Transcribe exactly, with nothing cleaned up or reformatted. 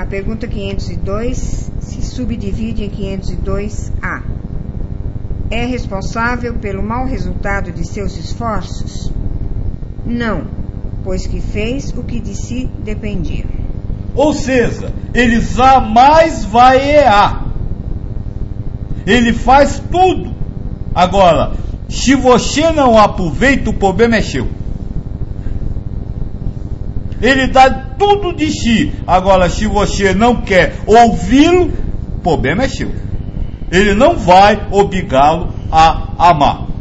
A pergunta quinhentos e dois se subdivide em quinhentos e dois A. É responsável pelo mau resultado de seus esforços? Não, pois que fez o que de si dependia. Ou seja, ele jamais vai errar. Ele faz tudo. Agora, se você não aproveita, o problema é seu. Ele dá tudo de si. Agora, se você não quer ouvi-lo, o problema é seu. Ele não vai obrigá-lo a amar.